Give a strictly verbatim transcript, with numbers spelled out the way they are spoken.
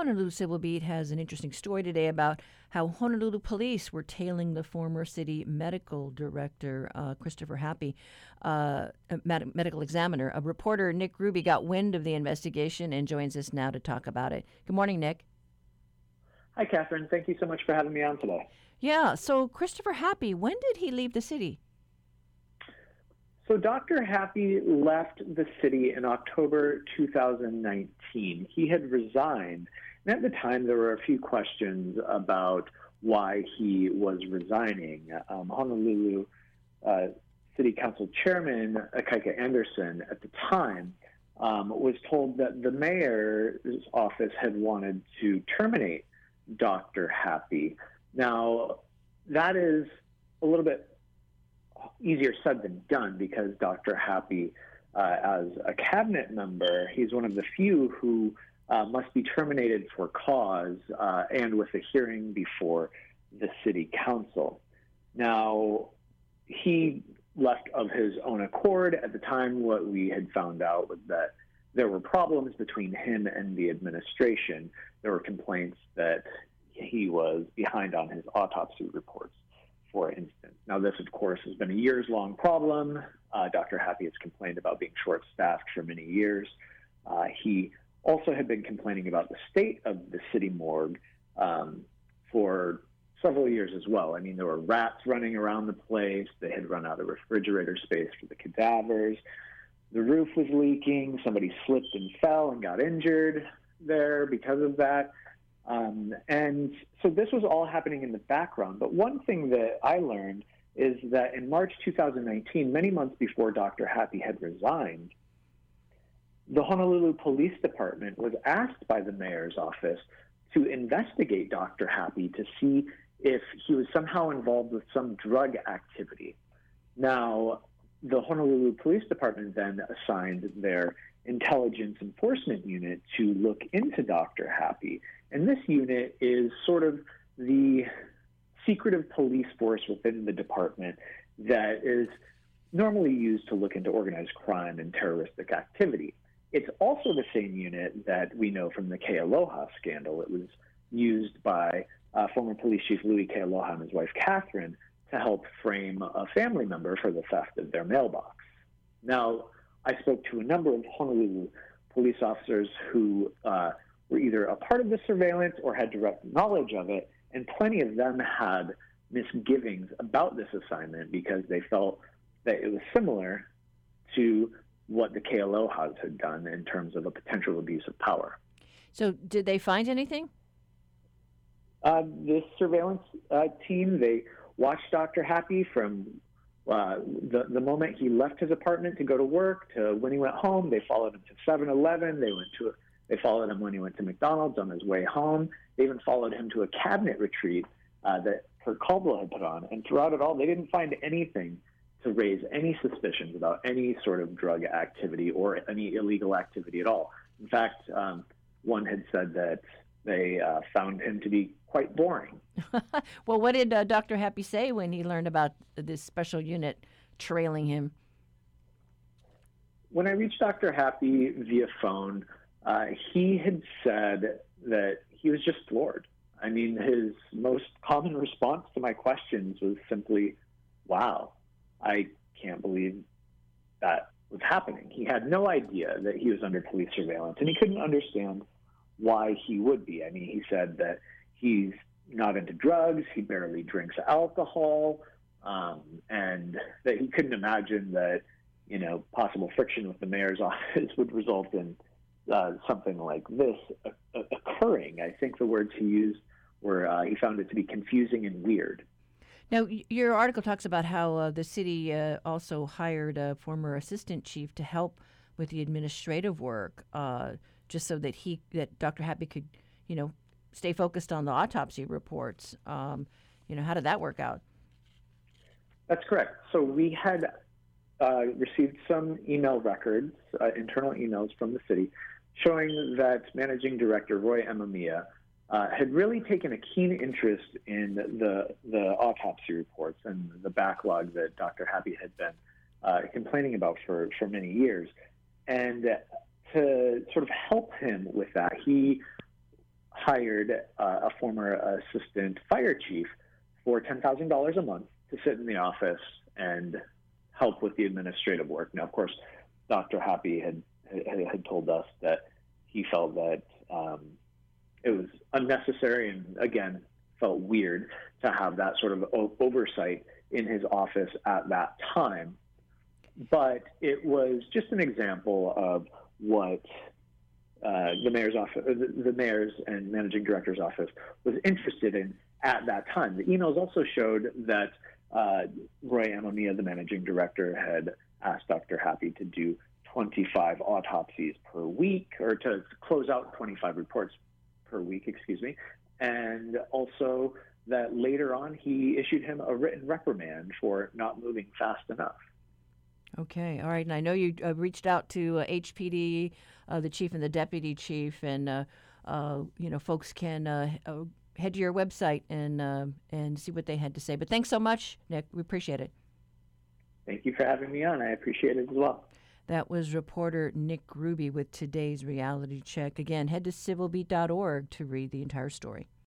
Honolulu Civil Beat has an interesting story today about how Honolulu police were tailing the former city medical director, uh, Christopher Happy, uh, a med- medical examiner. A reporter, Nick Ruby, got wind of the investigation and joins us now to talk about it. Good morning, Nick. Hi, Catherine. Thank you so much for having me on today. Yeah, so Christopher Happy, when did he leave the city? So Doctor Happy left the city in October two thousand nineteen. He had resigned, and at the time there were a few questions about why he was resigning. Um, Honolulu uh, City Council Chairman Akaika Anderson at the time um, was told that the mayor's office had wanted to terminate Doctor Happy. Now, that is a little bit easier said than done because Doctor Happy, uh, as a cabinet member, he's one of the few who uh, must be terminated for cause uh, and with a hearing before the city council. Now, he left of his own accord. At the time, what we had found out was that there were problems between him and the administration. There were complaints that he was behind on his autopsy reports, for instance. Now, this, of course, has been a years-long problem. Uh, Doctor Happy has complained about being short-staffed for many years. Uh, he also had been complaining about the state of the city morgue um, for several years as well. I mean, there were rats running around the place. They had run out of refrigerator space for the cadavers. The roof was leaking. Somebody slipped and fell and got injured there because of that. Um, and so this was all happening in the background. But one thing that I learned is that in March two thousand nineteen, many months before Doctor Happy had resigned, the Honolulu Police Department was asked by the mayor's office to investigate Doctor Happy to see if he was somehow involved with some drug activity. Now, the Honolulu Police Department then assigned their intelligence enforcement unit to look into Doctor Happy. And this unit is sort of the secretive police force within the department that is normally used to look into organized crime and terroristic activity. It's also the same unit that we know from the Kealoha scandal. It was used by uh, former police chief Louis Kealoha and his wife Catherine to help frame a family member for the theft of their mailbox. Now, I spoke to a number of Honolulu police officers who uh, were either a part of the surveillance or had direct knowledge of it, and plenty of them had misgivings about this assignment because they felt that it was similar to what the Kealohas had done in terms of a potential abuse of power. So did they find anything? Uh, this surveillance uh, team, they watched Doctor Happy from uh, the, the moment he left his apartment to go to work to when he went home. They followed him to seven eleven. They went to They followed him when he went to McDonald's on his way home. They even followed him to a cabinet retreat uh, that Kurt Caldwell had put on. And throughout it all, they didn't find anything to raise any suspicions about any sort of drug activity or any illegal activity at all. In fact, um, one had said that they uh, found him to be quite boring. Well, what did uh, Doctor Happy say when he learned about this special unit trailing him? When I reached Doctor Happy via phone, uh, he had said that he was just floored. I mean, his most common response to my questions was simply, wow, I can't believe that was happening. He had no idea that he was under police surveillance, and he couldn't understand why he would be. I mean, he said that he's not into drugs, he barely drinks alcohol, um, and that he couldn't imagine that, you know, possible friction with the mayor's office would result in uh, something like this uh, occurring. I think the words he used were, uh, he found it to be confusing and weird. Now, your article talks about how uh, the city uh, also hired a former assistant chief to help with the administrative work, uh, just so that he, that Doctor Happy could, you know, stay focused on the autopsy reports. Um, you know, how did that work out? That's correct. So we had uh, received some email records, uh, internal emails from the city, showing that Managing Director Roy Amamiya uh, had really taken a keen interest in the the autopsy reports and the backlog that Doctor Happy had been uh, complaining about for, for many years. And to sort of help him with that, he hired uh, a former assistant fire chief for ten thousand dollars a month to sit in the office and help with the administrative work. Now, of course, Doctor Happy had had told us that he felt that um, it was unnecessary and, again, felt weird to have that sort of o- oversight in his office at that time. But it was just an example of what uh, the mayor's office, the, the mayor's and managing director's office was interested in at that time. The emails also showed that uh, Roy Amamiya, the managing director, had asked Doctor Happy to do twenty-five autopsies per week, or to close out twenty-five reports per week, excuse me, and also that later on he issued him a written reprimand for not moving fast enough. Okay, all right. And I know you uh, reached out to uh, H P D, uh, the chief and the deputy chief, and uh, uh, you know, folks can uh, uh, head to your website and uh, and see what they had to say. But thanks so much, Nick. We appreciate it. Thank you for having me on. I appreciate it as well. That was reporter Nick Ruby with today's Reality Check. Again, head to civil beat dot org to read the entire story.